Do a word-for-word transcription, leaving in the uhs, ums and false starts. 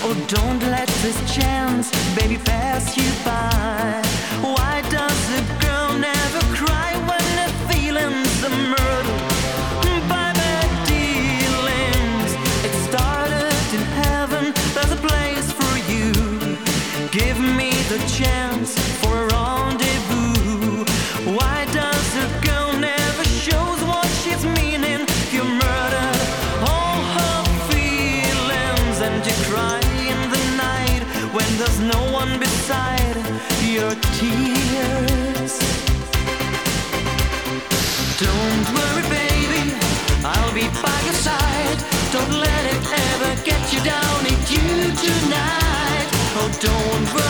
Oh, don't let this chance, baby, pass you by. Why does a girl never cry when the feelings are murdered by bad dealings? It started in heaven, there's a place for you. Give me the chance for a rendezvous. Why does a girl never shows what she's meaning? You murder all her feelings and you cry in the night when there's no one beside your tears. Don't worry, baby, I'll be by your side. Don't let it ever get you down, need you tonight. Oh, don't worry.